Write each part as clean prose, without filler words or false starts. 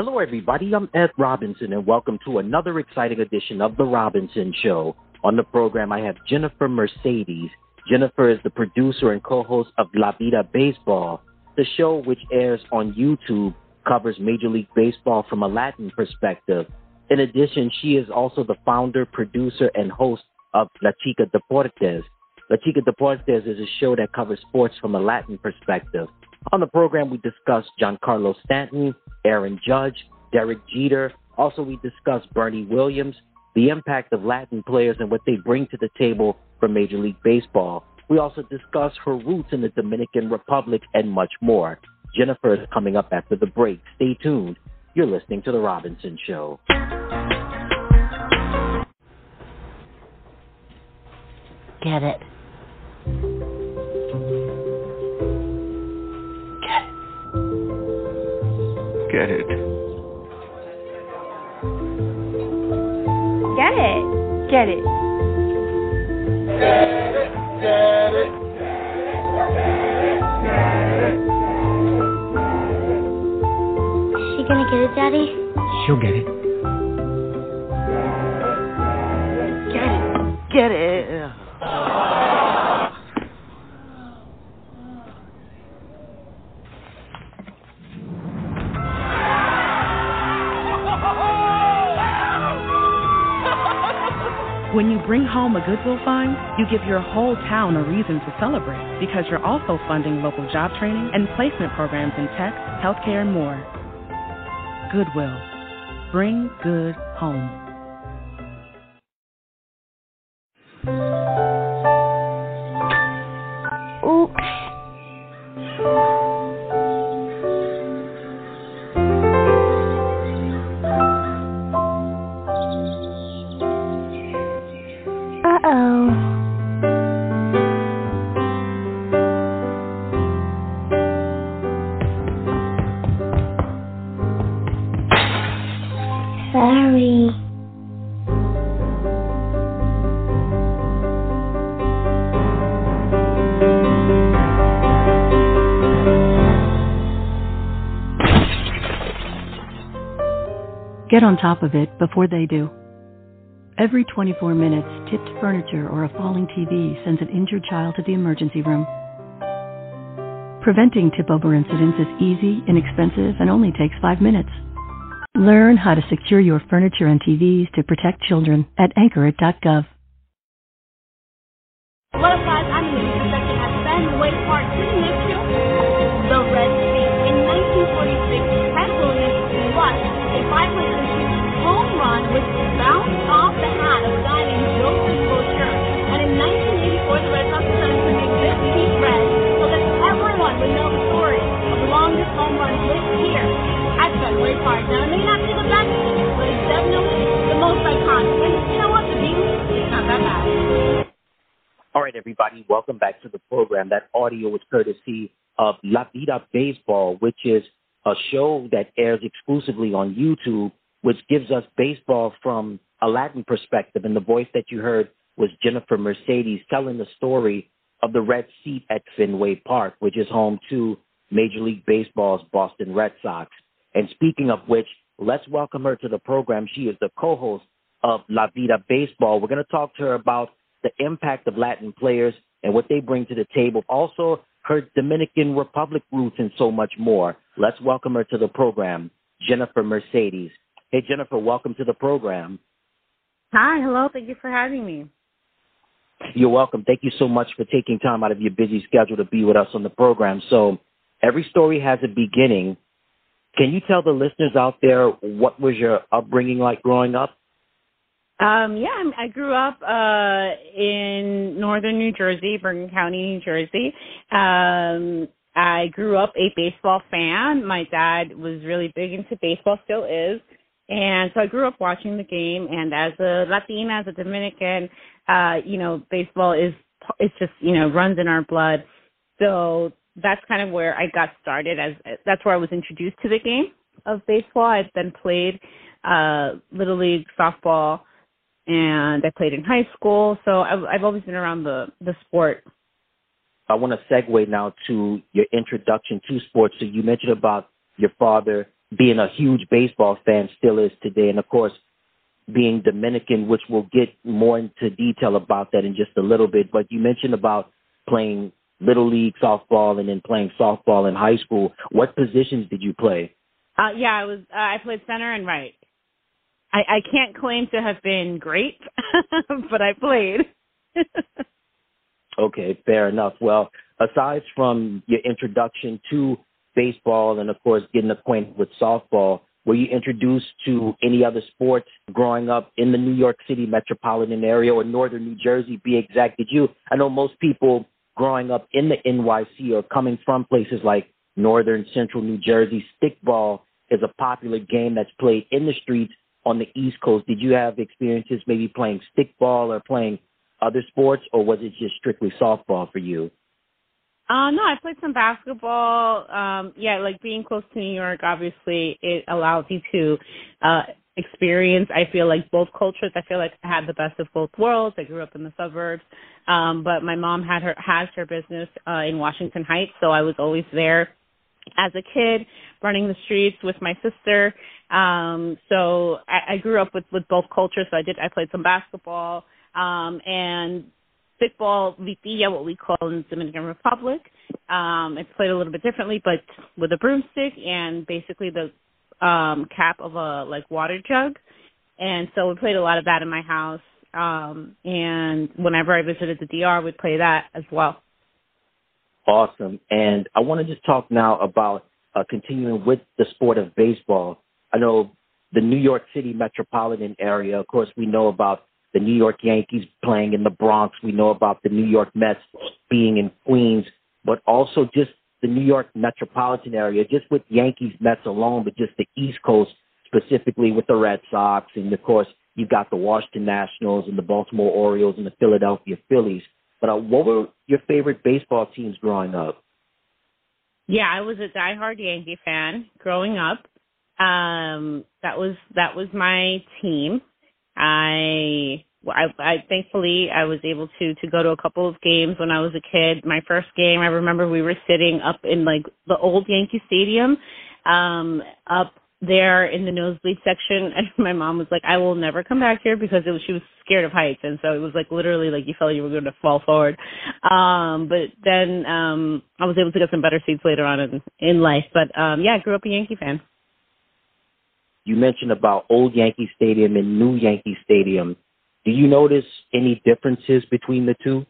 Hello, everybody. I'm Ed Robinson, and welcome to another exciting edition of The Robinson Show. On the program, I have Jennifer Mercedes. Jennifer is the producer and co-host of La Vida Baseball. The show, which airs on YouTube, covers Major League Baseball from a Latin perspective. In addition, she is also the founder, producer, and host of La Chica Deportes. La Chica Deportes is a show that covers sports from a Latin perspective. On the program, we discuss Giancarlo Stanton, Aaron Judge, Derek Jeter. Also, we discuss Bernie Williams, the impact of Latin players and what they bring to the table for Major League Baseball. We also discuss her roots in the Dominican Republic and much more. Jennifer is coming up after the break. Stay tuned. You're listening to The Robinson Show. Get it. Get it. Get it. Get it. Get it. Is she gonna get it, Daddy? She'll get it. Get it. Get it. When you bring home a Goodwill find, you give your whole town a reason to celebrate because you're also funding local job training and placement programs in tech, healthcare, and more. Goodwill. Bring good home. Oops. Sorry. Get on top of it before they do. Every 24 minutes, tipped furniture or a falling TV sends an injured child to the emergency room. Preventing tip-over incidents is easy, inexpensive, and only takes 5 minutes. Learn how to secure your furniture and TVs to protect children at anchorit.gov. What up, guys? I'm in the intersection at Fenway Park. Sitting next to the Red Sea. In 1946, Ted Williams clutched a 550 home run which bounced off the hat of a guy named Joseph Boucher. And in 1984, the Red Sox decided to make this piece red so that everyone would know the story of the longest home run hit here at Fenway Park. Now, it may not be the best, but it's definitely the most iconic. And you know what? The view is not that bad. All right, everybody, welcome back to the program. That audio was courtesy of La Vida Baseball, which is a show that airs exclusively on YouTube, which gives us baseball from a Latin perspective. And the voice that you heard was Jennifer Mercedes telling the story of the red seat at Fenway Park, which is home to Major League Baseball's Boston Red Sox. And speaking of which, let's welcome her to the program. She is the co-host of La Vida Baseball. We're going to talk to her about the impact of Latin players and what they bring to the table. Also, her Dominican Republic roots and so much more. Let's welcome her to the program, Jennifer Mercedes. Hey, Jennifer, welcome to the program. Hi, hello. Thank you for having me. You're welcome. Thank you so much for taking time out of your busy schedule to be with us on the program. So every story has a beginning. Can you tell the listeners out there what was your upbringing like growing up? I grew up in northern New Jersey, Bergen County, New Jersey. I grew up a baseball fan. My dad was really big into baseball, still is. And so I grew up watching the game. And as a Latina, as a Dominican, baseball it's just, runs in our blood. So that's kind of where I got started. That's where I was introduced to the game of baseball. I then played Little League softball, and I played in high school. So I've always been around the sport. I want to segue now to your introduction to sports. So you mentioned about your father being a huge baseball fan still is today. And, of course, being Dominican, which we'll get more into detail about that in just a little bit. But you mentioned about playing Little League softball and then playing softball in high school. What positions did you play? I played center and right. I can't claim to have been great, but I played. Okay, fair enough. Well, aside from your introduction to baseball and, of course, getting acquainted with softball, were you introduced to any other sports growing up in the New York City metropolitan area or northern New Jersey, be exact? I know most people growing up in the NYC or coming from places like northern central New Jersey, stickball is a popular game that's played in the streets on the East Coast. Did you have experiences maybe playing stickball or playing other sports, or was it just strictly softball for you? No, I played some basketball. Like being close to New York, obviously, it allows you to experience, I feel like, both cultures. I feel like I had the best of both worlds. I grew up in the suburbs, but my mom has her business in Washington Heights, so I was always there as a kid, running the streets with my sister. So I grew up with both cultures. So I played some basketball and stickball, vitilla, what we call in the Dominican Republic. It's played a little bit differently, but with a broomstick and basically the cap of a water jug. And so we played a lot of that in my house. And whenever I visited the DR, we'd play that as well. Awesome. And I want to just talk now about continuing with the sport of baseball. I know the New York City metropolitan area, of course, we know about the New York Yankees playing in the Bronx. We know about the New York Mets being in Queens, but also just the New York metropolitan area, just with Yankees, Mets alone, but just the East Coast, specifically with the Red Sox. And, of course, you've got the Washington Nationals and the Baltimore Orioles and the Philadelphia Phillies. But what were your favorite baseball teams growing up? Yeah, I was a diehard Yankee fan growing up. That was my team. I thankfully I was able to go to a couple of games when I was a kid. My first game, I remember we were sitting up in the old Yankee Stadium, up there in the nosebleed section, and my mom was like, I will never come back here, because she was scared of heights, and so it was literally you felt like you were going to fall forward. But then I was able to get some better seats later on in life. But I grew up a Yankee fan. You mentioned about old Yankee Stadium and new Yankee Stadium. Do you notice any differences between the two?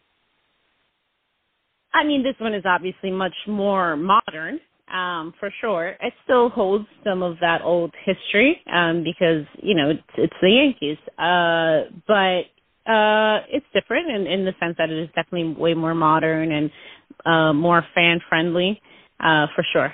I mean, this one is obviously much more modern. For sure. It still holds some of that old history, because, it's the Yankees. But it's different in the sense that it is definitely way more modern and more fan-friendly, for sure.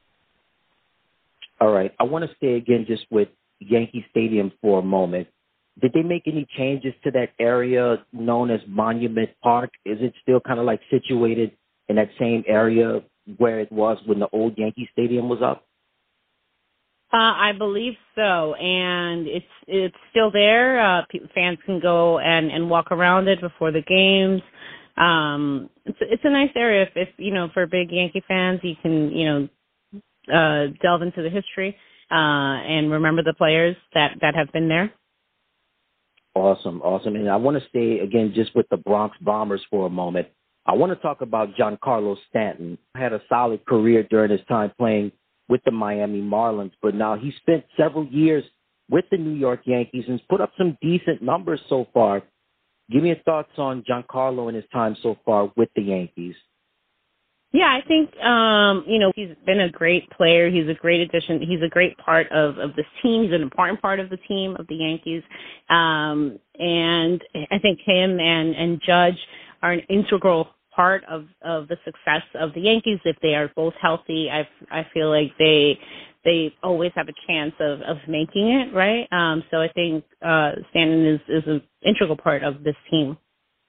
All right. I want to stay again just with Yankee Stadium for a moment. Did they make any changes to that area known as Monument Park? Is it still kind of situated in that same area where it was when the old Yankee Stadium was up? I believe so, and it's still there. Fans can go and walk around it before the games. It's a nice area if for big Yankee fans, you can delve into the history and remember the players that have been there. Awesome. And I want to stay again just with the Bronx Bombers for a moment. I want to talk about Giancarlo Stanton. He had a solid career during his time playing with the Miami Marlins, but now he spent several years with the New York Yankees and has put up some decent numbers so far. Give me your thoughts on Giancarlo and his time so far with the Yankees. Yeah, I think, he's been a great player. He's a great addition. He's a great part of this team. He's an important part of the team, of the Yankees. And I think him and Judge are an integral part of the success of the Yankees. If they are both healthy, I feel like they always have a chance of making it, right? So I think Stanton is an integral part of this team.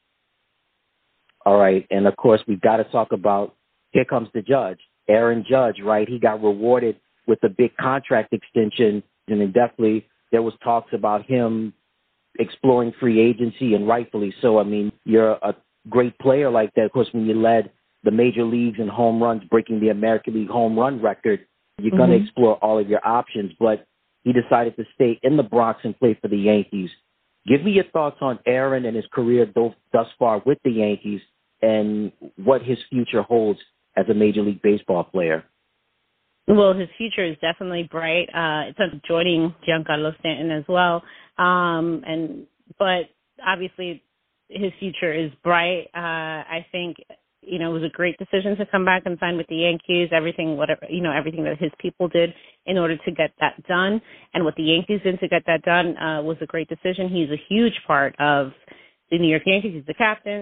All right. And, of course, we've got to talk about, here comes the Judge, Aaron Judge, right? He got rewarded with a big contract extension, and then definitely there was talks about him exploring free agency, and rightfully so. I mean, you're a great player like that. Of course, when you led the major leagues in home runs, breaking the American League home run record, You're going to explore all of your options, but he decided to stay in the Bronx and play for the Yankees. Give me your thoughts on Aaron and his career thus far with the Yankees and what his future holds as a Major League Baseball player. Well, his future is definitely bright. It's joining Giancarlo Stanton as well. But obviously his future is bright. I think, it was a great decision to come back and sign with the Yankees, everything that his people did in order to get that done. And what the Yankees did to get that done was a great decision. He's a huge part of the New York Yankees. He's the captain.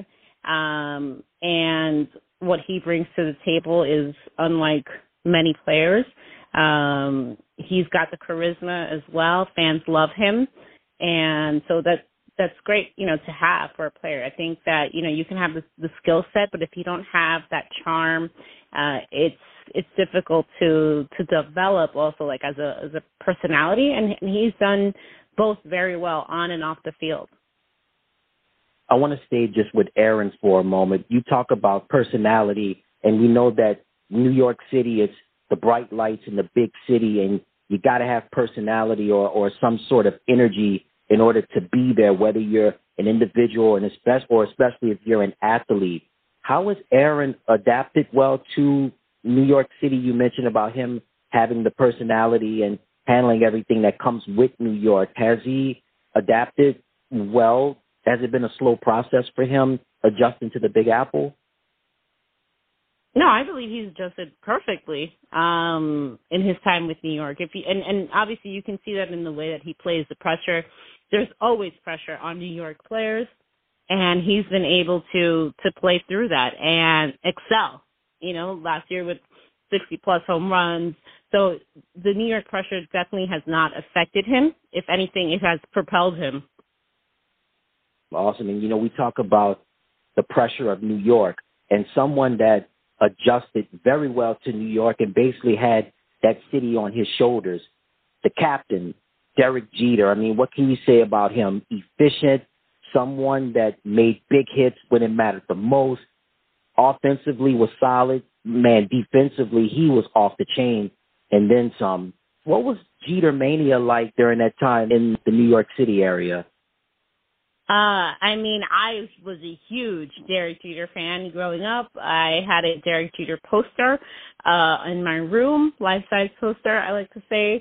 And what he brings to the table is unlike many players. He's got the charisma as well. Fans love him. And so that's great, to have for a player. I think that, you can have the skill set, but if you don't have that charm, it's difficult to develop also like as a personality. And he's done both very well on and off the field. I want to stay just with Aaron for a moment. You talk about personality, and we know that New York City, it's the bright lights in the big city, and you got to have personality or some sort of energy in order to be there, whether you're an individual and especially if you're an athlete. How has Aaron adapted well to New York City? You mentioned about him having the personality and handling everything that comes with New York. Has he adapted well? Has it been a slow process for him adjusting to the Big Apple? No, I believe he's adjusted perfectly in his time with New York. And obviously you can see that in the way that he plays the pressure. There's always pressure on New York players, and he's been able to play through that and excel. Last year with 60-plus home runs. So the New York pressure definitely has not affected him. If anything, it has propelled him. Awesome. And, we talk about the pressure of New York, and someone that adjusted very well to New York and basically had that city on his shoulders, the captain, Derek Jeter. I mean, what can you say about him? Efficient, someone that made big hits when it mattered the most, offensively was solid. Man, defensively, he was off the chain and then some. What was Jeter mania like during that time in the New York City area? I was a huge Derek Jeter fan growing up. I had a Derek Jeter poster in my room, life-size poster, I like to say.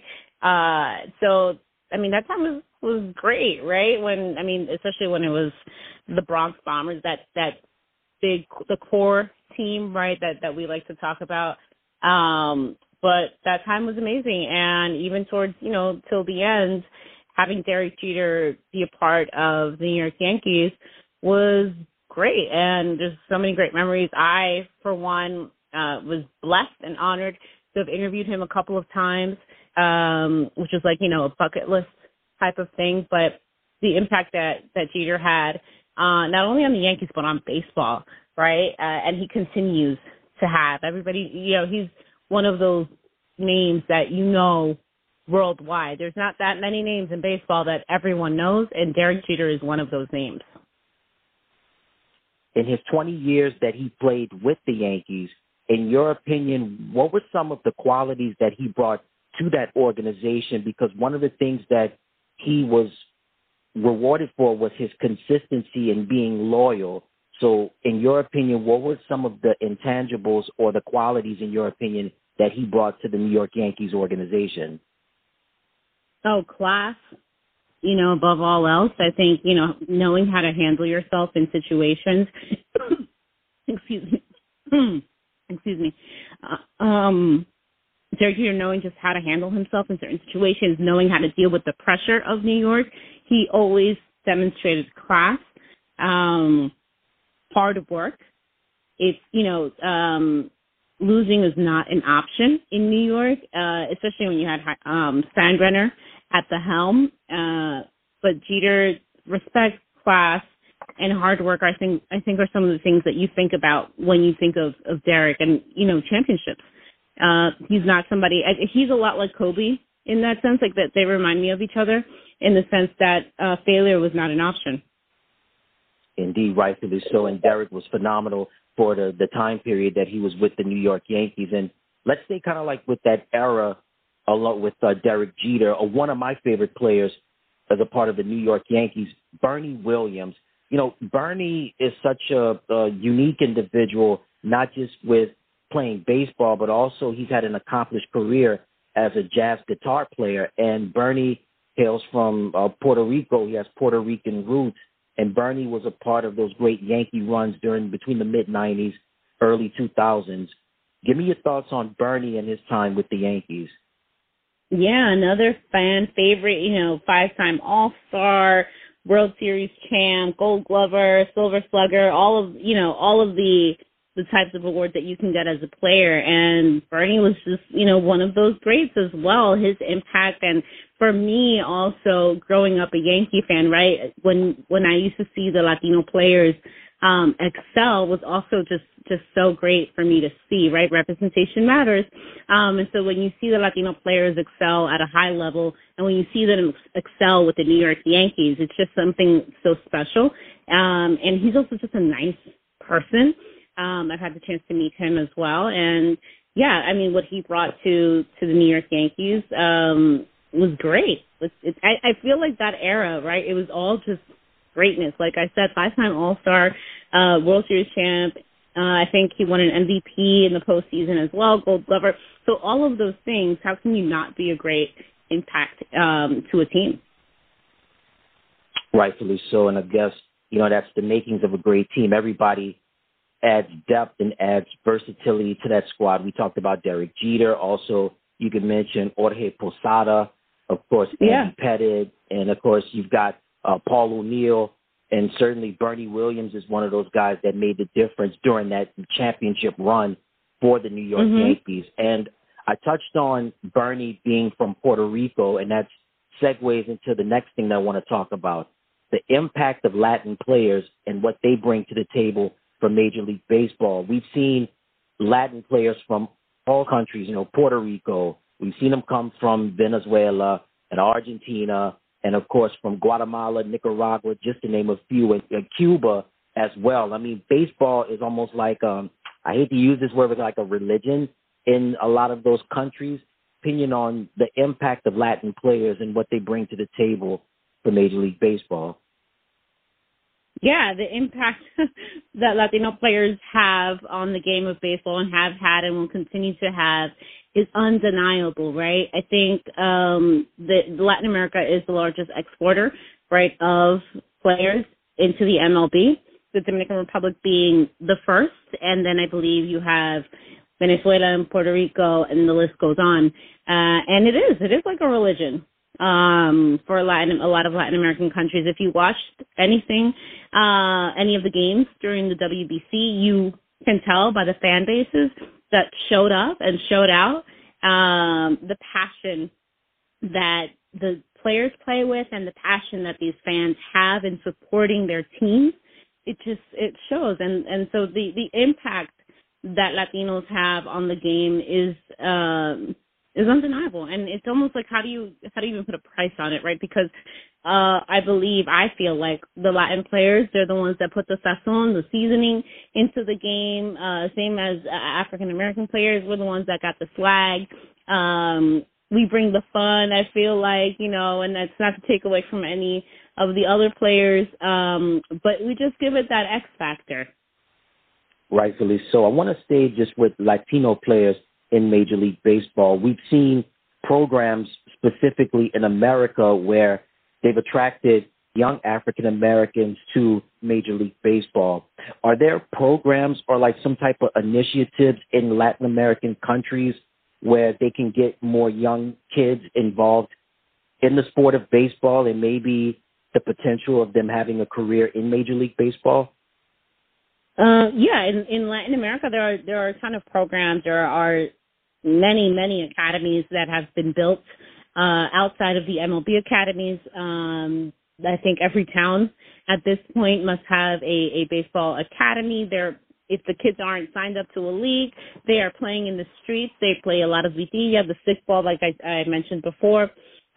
That time was great, right? Especially when it was the Bronx Bombers, that big, the core team, right, that we like to talk about. But that time was amazing. And even towards, till the end, having Derek Jeter be a part of the New York Yankees was great. And there's so many great memories. I, for one, was blessed and honored to have interviewed him a couple of times, which was like, a bucket list type of thing. But the impact that Jeter had, not only on the Yankees, but on baseball, right? And he continues to have. Everybody, he's one of those names that worldwide. There's not that many names in baseball that everyone knows, and Derek Jeter is one of those names. In his 20 years that he played with the Yankees, in your opinion, what were some of the qualities that he brought to that organization? Because one of the things that he was rewarded for was his consistency and being loyal. So in your opinion, what were some of the intangibles or the qualities, in your opinion, that he brought to the New York Yankees organization? Oh, class, above all else. I think, knowing how to handle yourself in situations. Excuse me. Derek Jeter knowing just how to handle himself in certain situations, knowing how to deal with the pressure of New York. He always demonstrated class, hard work. It's, losing is not an option in New York, especially when you had Steinbrenner at the helm. But Jeter, respect, class, and hard work, I think are some of the things that you think about when you think of Derek and, championships. He's not somebody, he's a lot like Kobe in that sense, like that they remind me of each other in the sense that failure was not an option. Indeed, rightfully so. And Derek was phenomenal for the time period that he was with the New York Yankees. And let's stay kind of like with that era, along with Derek Jeter, or one of my favorite players as a part of the New York Yankees, Bernie Williams. You know, Bernie is such a unique individual, not just with playing baseball, but also he's had an accomplished career as a jazz guitar player. And Bernie hails from Puerto Rico. He has Puerto Rican roots. And Bernie was a part of those great Yankee runs between the mid-'90s, early 2000s. Give me your thoughts on Bernie and his time with the Yankees. Yeah, another fan favorite, 5-time All-Star, World Series champ, Gold Glover, Silver Slugger, all of the types of awards that you can get as a player. And Bernie was just, one of those greats as well. His impact, and for me also growing up a Yankee fan, right, when I used to see the Latino players excel was also just so great for me to see, right? Representation matters. And so when you see the Latino players excel at a high level, and when you see them excel with the New York Yankees, it's just something so special. And he's also just a nice person. I've had the chance to meet him as well. And yeah, I mean, what he brought to the New York Yankees was great. I feel like that era, right? It was all just greatness. Like I said, 5-time All-Star, World Series champ. I think he won an MVP in the postseason as well, Gold Glover. So all of those things, how can you not be a great impact to a team? Rightfully so. And I guess, that's the makings of a great team. Everybody adds depth and adds versatility to that squad. We talked about Derek Jeter. Also, you can mention Jorge Posada, of course, Andy Pettit, and, of course, you've got Paul O'Neill, and certainly Bernie Williams is one of those guys that made the difference during that championship run for the New York Yankees. And I touched on Bernie being from Puerto Rico, and that segues into the next thing that I want to talk about, the impact of Latin players and what they bring to the table for Major League Baseball. We've seen Latin players from all countries, Puerto Rico. We've seen them come from Venezuela and Argentina, and, of course, from Guatemala, Nicaragua, just to name a few, and Cuba as well. I mean, baseball is almost like, I hate to use this word, but like a religion in a lot of those countries. Opinion on the impact of Latin players and what they bring to the table for Major League Baseball. Yeah, the impact that Latino players have on the game of baseball and have had and will continue to have is undeniable, right? I think that Latin America is the largest exporter, right, of players into the MLB, the Dominican Republic being the first, and then I believe you have Venezuela and Puerto Rico, and the list goes on. And it is like a religion for a lot of Latin American countries. If you watched anything, any of the games during the WBC, you can tell by the fan bases that showed up and showed out, the passion that the players play with and the passion that these fans have in supporting their teams. It shows. And so the impact that Latinos have on the game is undeniable. And it's almost like, how do you even put a price on it, right? Because I feel like the Latin players, they're the ones that put the sazon, the seasoning into the game, same as African-American players. We're the ones that got the swag. We bring the fun, I feel like, and that's not to take away from any of the other players, but we just give it that X factor. Rightfully so. I want to stay just with Latino players in Major League Baseball. We've seen programs specifically in America where they've attracted young African Americans to Major League Baseball. Are there programs or like some type of initiatives in Latin American countries where they can get more young kids involved in the sport of baseball and maybe the potential of them having a career in Major League Baseball? In Latin America, there are a ton of programs. There are many academies that have been built outside of the MLB academies. I think every town at this point must have a baseball academy. If the kids aren't signed up to a league, they are playing in the streets. They play a lot of vitilla, the stickball, like I mentioned before.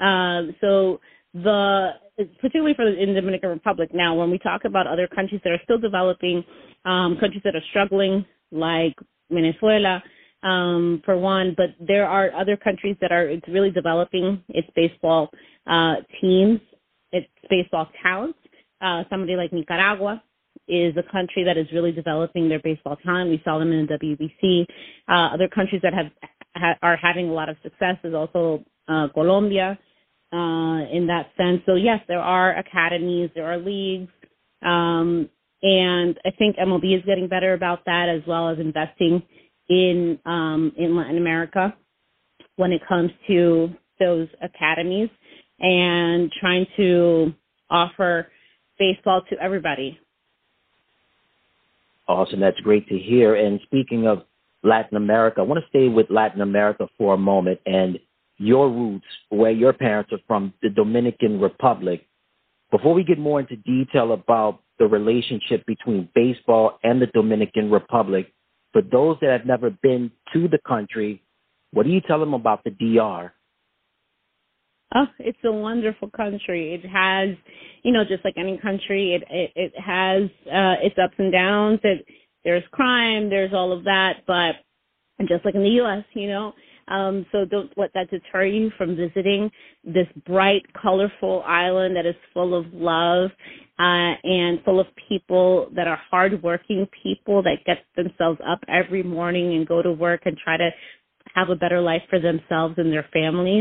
Particularly in the Dominican Republic. Now, when we talk about other countries that are still developing, countries that are struggling, like Venezuela, for one, but there are other countries that it's really developing its baseball teams, its baseball talent. Somebody like Nicaragua is a country that is really developing their baseball talent. We saw them in the WBC. Other countries that are having a lot of success is also Colombia in that sense. So, yes, there are academies, there are leagues, and I think MLB is getting better about that, as well as investing in Latin America when it comes to those academies and trying to offer baseball to everybody. Awesome. That's great to hear. And speaking of Latin America, I want to stay with Latin America for a moment and your roots, where your parents are from, the Dominican Republic. Before we get more into detail about the relationship between baseball and the Dominican Republic, for those that have never been to the country, what do you tell them about the DR? Oh, it's a wonderful country. It has, just like any country, it has its ups and downs. There's crime, there's all of that, but just like in the U.S., so don't let that deter you from visiting this bright, colorful island that is full of love and full of people that are hardworking people that get themselves up every morning and go to work and try to have a better life for themselves and their families.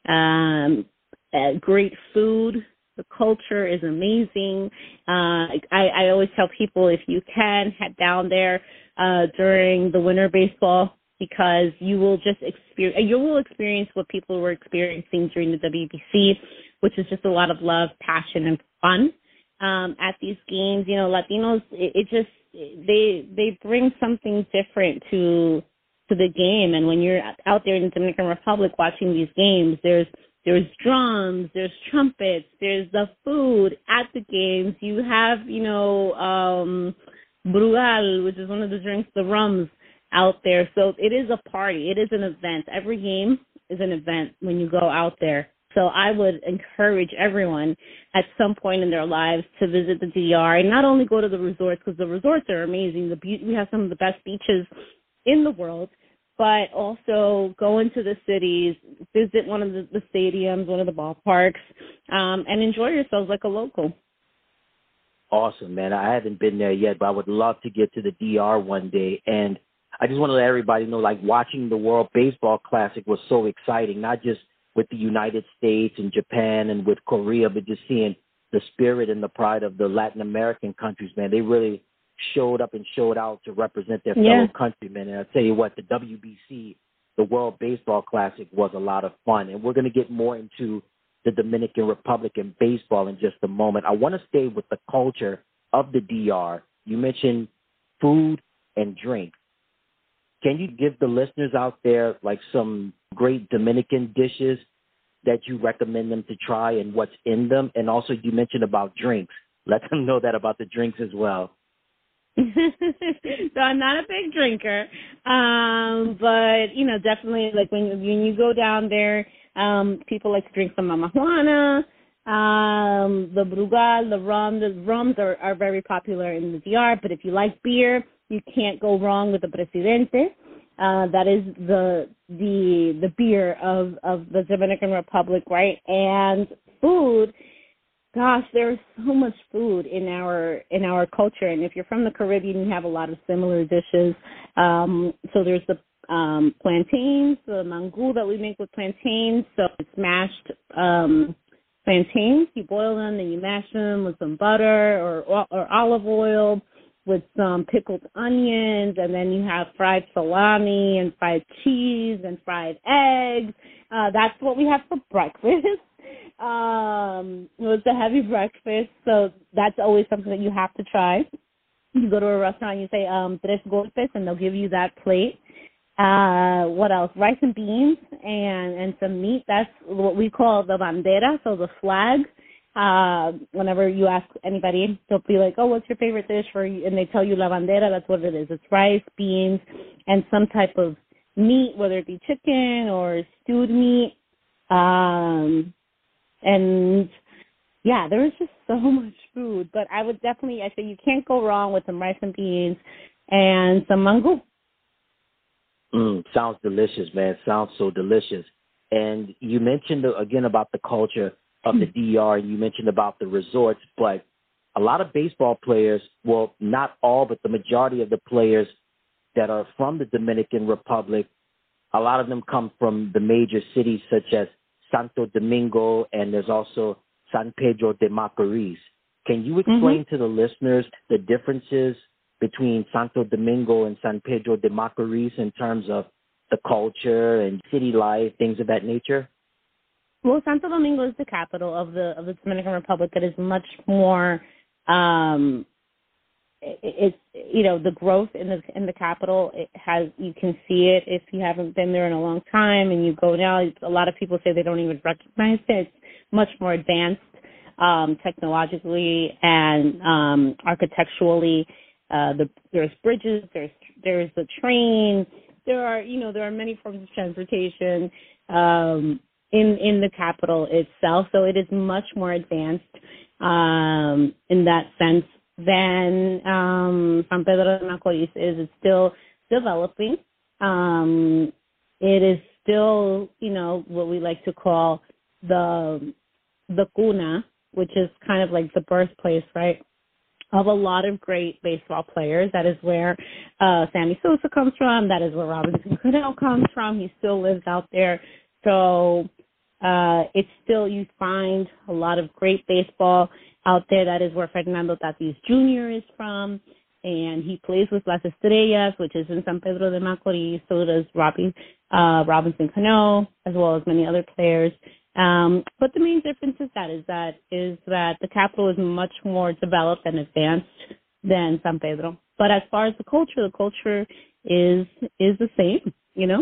Great food. The culture is amazing. I always tell people, if you can, head down there during the winter baseball, because you will experience what people were experiencing during the WBC, which is just a lot of love, passion, and fun at these games. Latinos, they bring something different to the game. And when you're out there in the Dominican Republic watching these games, there's drums, there's trumpets, there's the food at the games. You have, Brugal, which is one of the drinks, the rums out there. So it is a party. It is an event. Every game is an event when you go out there. So I would encourage everyone at some point in their lives to visit the DR and not only go to the resorts, because the resorts are amazing. We have some of the best beaches in the world, but also go into the cities, visit one of the stadiums, one of the ballparks, and enjoy yourselves like a local. Awesome, man. I haven't been there yet, but I would love to get to the DR one day. And I just want to let everybody know, watching the World Baseball Classic was so exciting, not just with the United States and Japan and with Korea, but just seeing the spirit and the pride of the Latin American countries, man. They really showed up and showed out to represent their fellow countrymen. And I'll tell you what, the WBC, the World Baseball Classic, was a lot of fun. And we're going to get more into the Dominican Republic and baseball in just a moment. I want to stay with the culture of the DR. You mentioned food and drink. Can you give the listeners out there some great Dominican dishes that you recommend them to try and what's in them? And also you mentioned about drinks. Let them know that about the drinks as well. So I'm not a big drinker, but definitely when you go down there, people like to drink some Mama Juana, the Brugal, the rum. The rums are very popular in the DR. But if you like beer, you can't go wrong with the Presidente. That is the beer of the Dominican Republic, right? And food. Gosh, there's so much food in our culture, and if you're from the Caribbean, you have a lot of similar dishes. So there's the plantains, the mango that we make with plantains. So it's mashed plantains. You boil them, then you mash them with some butter or olive oil with some pickled onions, and then you have fried salami and fried cheese and fried eggs. That's what we have for breakfast. It was a heavy breakfast, so that's always something that you have to try. You go to a restaurant, you say tres golpes, and they'll give you that plate. What else? Rice and beans and some meat. That's what we call the bandera, so the flag. Whenever you ask anybody, they'll be like, oh, what's your favorite dish for you? And they tell you la bandera. That's what it is. It's rice, beans, and some type of meat, whether it be chicken or stewed meat. And yeah, there is just so much food. But I say you can't go wrong with some rice and beans and some mango. Sounds delicious, man. Sounds so delicious. And you mentioned, again, about the culture of the DR, and you mentioned about the resorts, but a lot of baseball players, well, not all, but the majority of the players that are from the Dominican Republic, a lot of them come from the major cities such as Santo Domingo, and there's also San Pedro de Macorís. Can you explain to the listeners the differences between Santo Domingo and San Pedro de Macorís in terms of the culture and city life, things of that nature? Well, Santo Domingo is the capital of the Dominican Republic. That is much more. It's the growth in the capital. It has, you can see it if you haven't been there in a long time, and you go now. A lot of people say they don't even recognize it. It's much more advanced technologically and architecturally. There's bridges. There's the train. There are many forms of transportation in the capital itself. So it is much more advanced in that sense than San Pedro de Macorís is. It's still developing. It is still, what we like to call the cuna, which is kind of like the birthplace, right, of a lot of great baseball players. That is where Sammy Sosa comes from. That is where Robinson Cano comes from. He still lives out there. So it's still, you find a lot of great baseball out there. That is where Fernando Tatis Jr. is from. And he plays with Las Estrellas, which is in San Pedro de Macorís. So does Robinson Cano, as well as many other players. But the main difference is that the capital is much more developed and advanced than San Pedro. But as far as the culture is the same,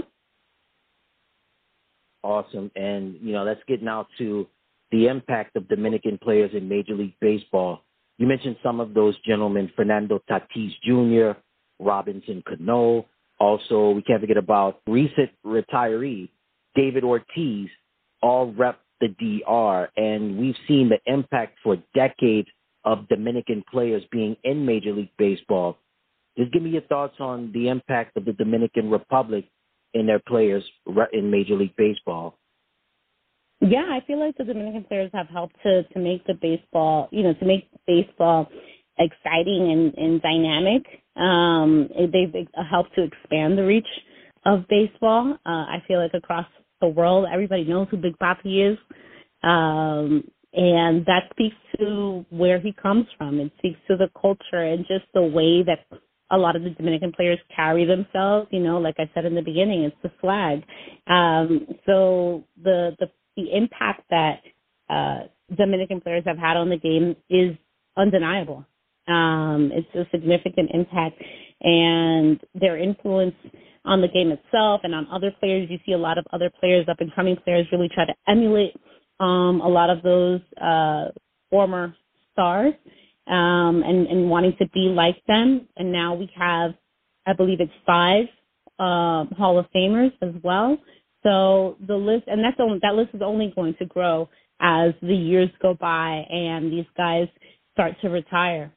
Awesome. And, let's get now to the impact of Dominican players in Major League Baseball. You mentioned some of those gentlemen, Fernando Tatis Jr., Robinson Cano. Also, we can't forget about recent retiree, David Ortiz, all rep the DR. And we've seen the impact for decades of Dominican players being in Major League Baseball. Just give me your thoughts on the impact of the Dominican Republic in their players in Major League Baseball. Yeah, I feel like the Dominican players have helped to make the baseball, to make baseball exciting and dynamic. They've helped to expand the reach of baseball. I feel like across the world, everybody knows who Big Papi is. And that speaks to where he comes from. It speaks to the culture and just the way that a lot of the Dominican players carry themselves. Like I said in the beginning, it's the flag. So the impact that Dominican players have had on the game is undeniable. It's a significant impact, and their influence on the game itself and on other players. You see a lot of other players, up-and-coming players, really try to emulate a lot of those former stars and wanting to be like them. And now we have, I believe it's 5 Hall of Famers as well. So the list, and that list is only going to grow as the years go by and these guys start to retire.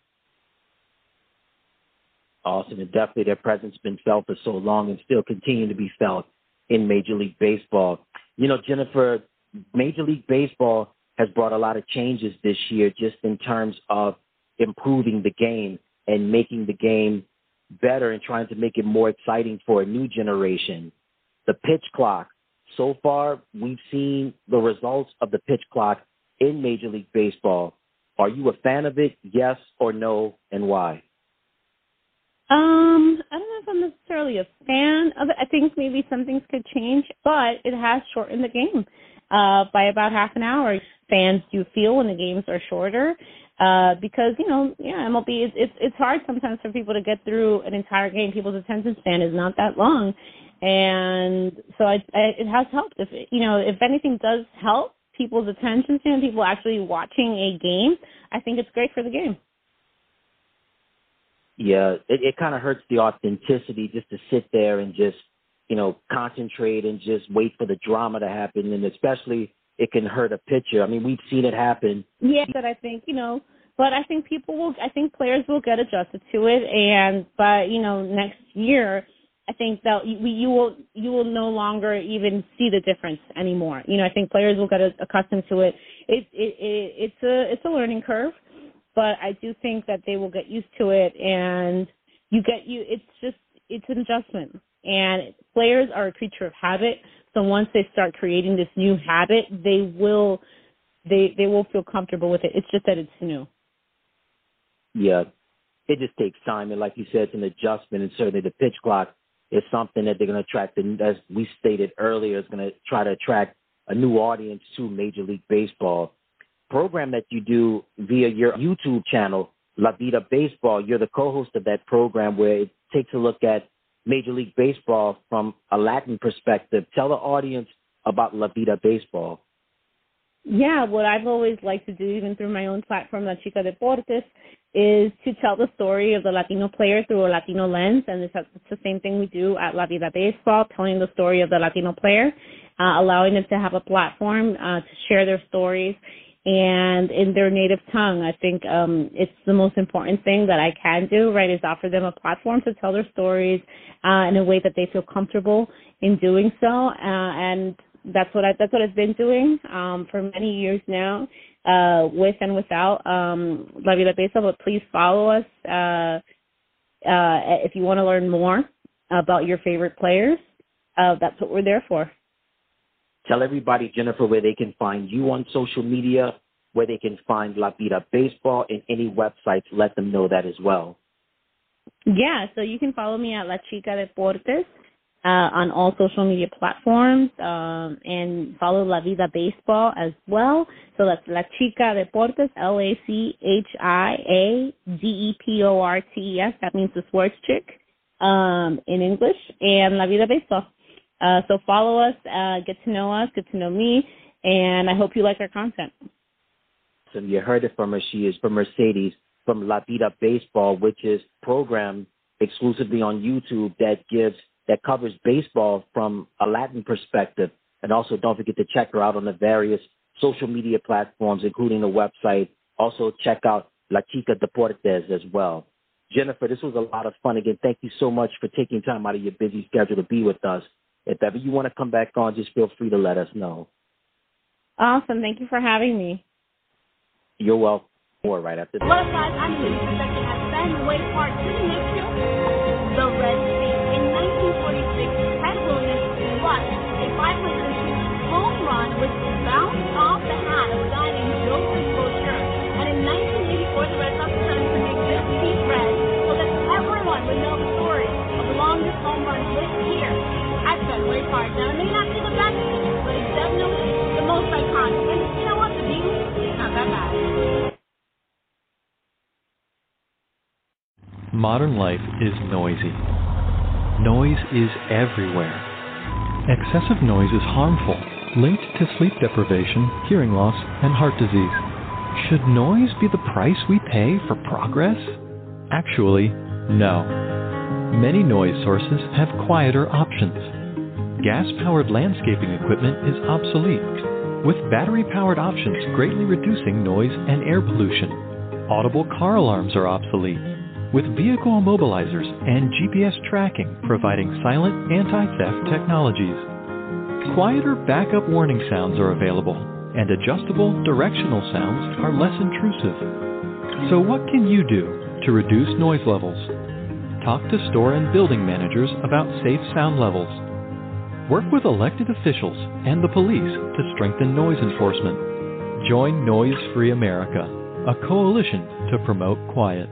Awesome. And definitely their presence has been felt for so long and still continue to be felt in Major League Baseball. Jennifer, Major League Baseball has brought a lot of changes this year just in terms of improving the game and making the game better and trying to make it more exciting for a new generation. The pitch clock. So far, we've seen the results of the pitch clock in Major League Baseball. Are you a fan of it? Yes or no, and why? I don't know if I'm necessarily a fan of it. I think maybe some things could change, but it has shortened the game by about half an hour. Fans do feel when the games are shorter because, MLB, it's hard sometimes for people to get through an entire game. People's attention span is not that long. And so it has helped. If anything does help people's attention span, people actually watching a game, I think it's great for the game. Yeah, it kind of hurts the authenticity just to sit there and just, concentrate and just wait for the drama to happen. And especially it can hurt a pitcher. I mean, we've seen it happen. Yeah, but I think, but I think players will get adjusted to it. But next year, I think that you will no longer even see the difference anymore. I think players will get accustomed to it. It's a learning curve, but I do think that they will get used to it, and it's an adjustment. And players are a creature of habit, so once they start creating this new habit, they will feel comfortable with it. It's just that it's new. Yeah, it just takes time, and like you said, it's an adjustment, and certainly the pitch clock is something that they're going to attract, and as we stated earlier, it's going to try to attract a new audience to Major League Baseball. Program that you do via your YouTube channel, La Vida Baseball, you're the co-host of that program where it takes a look at Major League Baseball from a Latin perspective. Tell the audience about La Vida Baseball. Yeah, what I've always liked to do, even through my own platform, La Chica Deportes, is to tell the story of the Latino player through a Latino lens, and it's the same thing we do at La Vida Baseball, telling the story of the Latino player, allowing them to have a platform to share their stories, and in their native tongue. I think it's the most important thing that I can do, right, is offer them a platform to tell their stories in a way that they feel comfortable in doing so, and that's what I've been doing for many years now, with and without La Vida Baseball. But please follow us if you want to learn more about your favorite players. That's what we're there for. Tell everybody, Jennifer, where they can find you on social media, where they can find La Vida Baseball, and any websites. Let them know that as well. Yeah, so you can follow me at La Chica Deportes on all social media platforms, and follow La Vida Baseball as well. So that's La Chica Deportes, LACHIADEPORTES. That means the sports chick in English, and La Vida Baseball. So follow us, get to know me, and I hope you like our content. So you heard it from her. She is from Mercedes from La Vida Baseball, which is a program exclusively on YouTube that covers baseball from a Latin perspective. And also don't forget to check her out on the various social media platforms, including the website. Also check out La Chica Deportes as well. Jennifer, this was a lot of fun. Again, thank you so much for taking time out of your busy schedule to be with us. If ever you want to come back on, just feel free to let us know. Awesome. Thank you for having me. You're welcome. More right after this. What aside, I'm here second at Fenway Park City next year. The Red State in 1946, Ted Williams clutched a 502 home run which bounced off the hat of a guy named Joseph Couture. And in 1984, the Red Sox decided to make this piece red so that everyone would know the story of the longest home run hit here at Fenway Park. Now, it may not be the best, but it's definitely the most iconic. And you know what? The view is not that bad. Modern life is noisy. Noise is everywhere. Excessive noise is harmful, linked to sleep deprivation, hearing loss, and heart disease. Should noise be the price we pay for progress? Actually, no. Many noise sources have quieter options. Gas-powered landscaping equipment is obsolete, with battery-powered options greatly reducing noise and air pollution. Audible car alarms are obsolete, with vehicle immobilizers and GPS tracking providing silent anti-theft technologies. Quieter backup warning sounds are available, and adjustable directional sounds are less intrusive. So what can you do to reduce noise levels? Talk to store and building managers about safe sound levels. Work with elected officials and the police to strengthen noise enforcement. Join Noise Free America, a coalition to promote quiet.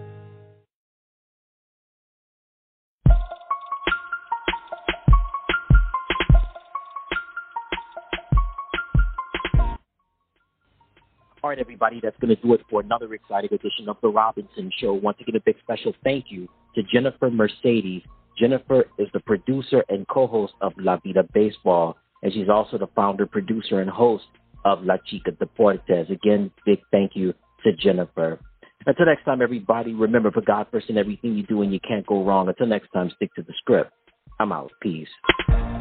All right, everybody, that's going to do it for another exciting edition of The Robinson Show. Once again, a big special thank you to Jennifer Mercedes. Jennifer is the producer and co-host of La Vida Baseball, and she's also the founder, producer, and host of La Chica Deportes. Again, big thank you to Jennifer. Until next time, everybody, remember, for God first in everything you do, and you can't go wrong. Until next time, stick to the script. I'm out. Peace.